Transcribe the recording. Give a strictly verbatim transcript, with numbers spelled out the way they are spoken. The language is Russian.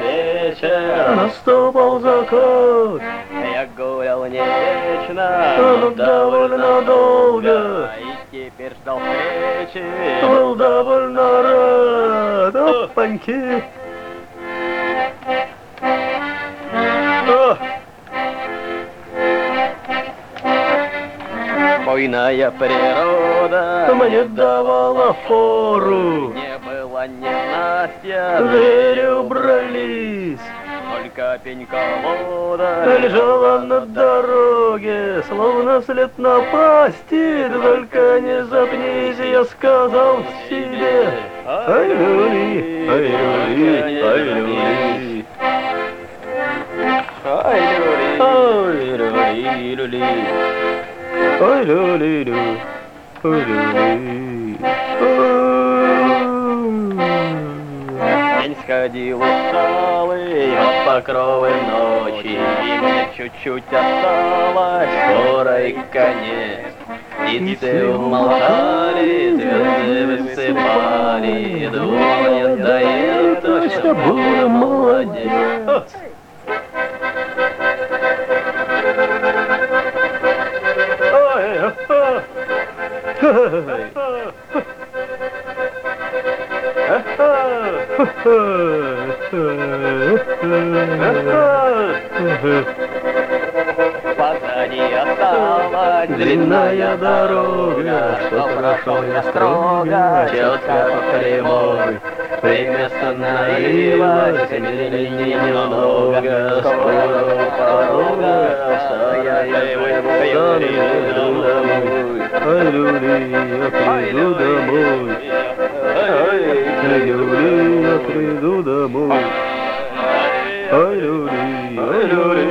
вечер, наступал закат. я гулял не вечно, но довольно долго, и теперь ждал встречи. Был довольно рад. Опаньки. Буйная природа Мне давала фору, не было ненастья, звери убрались. только пень-колода Лежала на дороге, словно след напасти. Только не запнись, я сказал себе: ай, люли, ай, люли, ай, люли. Ай, люли, Ай, люли, люли. Ай, люли, лю, ай, люли. день сходил усталый от покровы ночи, и мне чуть-чуть осталось, скоро и конец. Птицы умолкали, звезды высыпали, думаю, да я точно буду молодец. Позади осталась длинная дорога, что прошел я строго, четко по прямой. Время остановилось, медленнее немного, скоро у порога стоял я приду домой. Ай, люли, я приду домой. Ай, люли, я приду домой. Ай, люли, ай, люли.